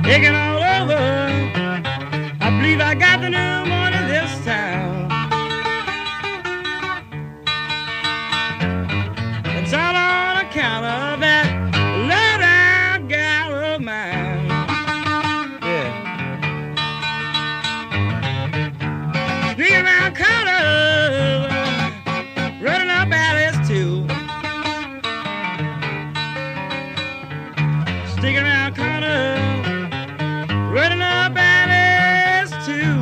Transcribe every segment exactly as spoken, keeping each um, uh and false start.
Aching all over. I believe I got the pneumonia this time. It's all on account of that low-down gal of mine. Yeah. Sneaking around corners, running up alleys too. Sneaking around corners, running up alleys too.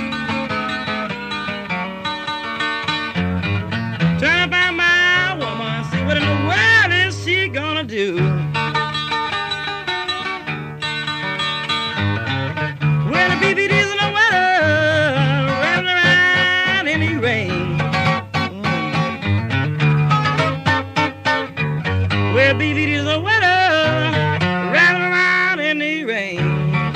Trying to find my woman, see what in the world is she gonna do. Well, the B B Ds in the weather, rattling around in the rain. Mm. Well, B B Ds in the weather, rattling around in the rain.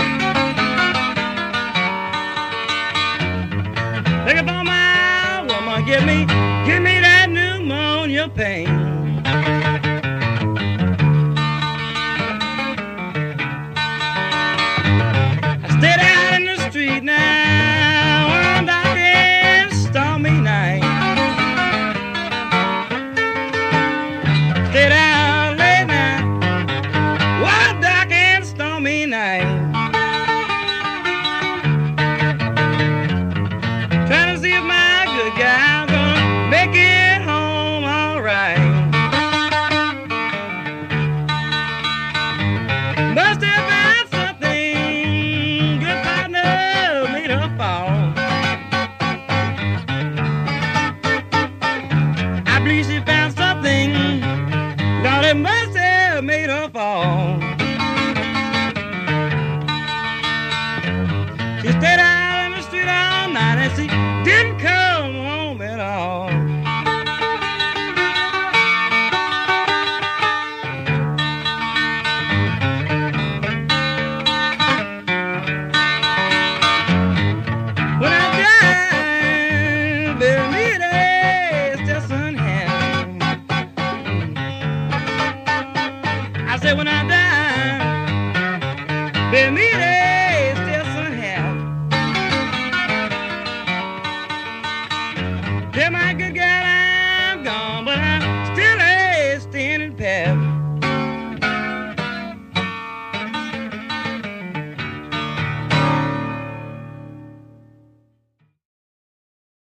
Looking for my woman, give me, give me that pneumonia pain. I stayed out in the street now one dark and stormy night. Stayed out late night, one dark and stormy night. Trying to see if my good guy gonna make it home all right. Must have found something, good partner made her fall. I believe she found something, Lord, it must have made her fall. She stayed out in the street all night and she didn't come home at all. When I die, bury me there, just unhappy. I said when I die, bury me there.